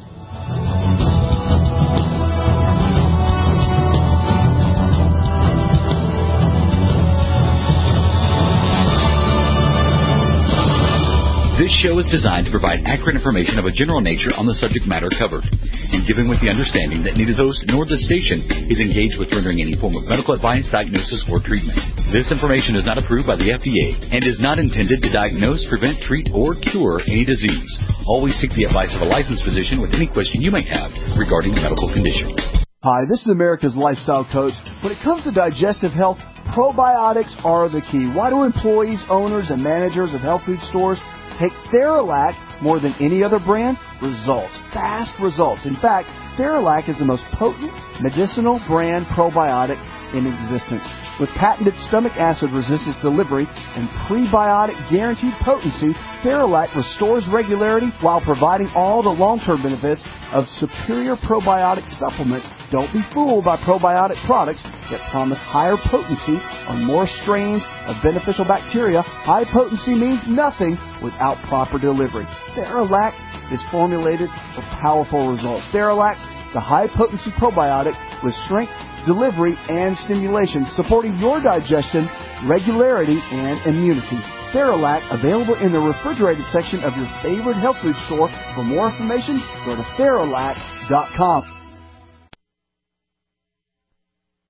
This show is designed to provide accurate information of a general nature on the subject matter covered, and given with the understanding that neither the host nor the station is engaged with rendering any form of medical advice, diagnosis, or treatment. This information is not approved by the FDA and is not intended to diagnose, prevent, treat, or cure any disease. Always seek the advice of a licensed physician with any question you may have regarding medical conditions. Hi, this is America's Lifestyle Coach. When it comes to digestive health, probiotics are the key. Why do employees, owners, and managers of health food stores take Theralac more than any other brand? Results. Fast results. In fact, Theralac is the most potent medicinal brand probiotic in existence. With patented stomach acid resistance delivery and prebiotic guaranteed potency, Theralac restores regularity while providing all the long-term benefits of superior probiotic supplement. Don't be fooled by probiotic products that promise higher potency on more strains of beneficial bacteria. High potency means nothing without proper delivery. Theralac is formulated for powerful results. Theralac, the high-potency probiotic with strength, delivery, and stimulation, supporting your digestion, regularity, and immunity. Theralac, available in the refrigerated section of your favorite health food store. For more information, go to Theralac.com.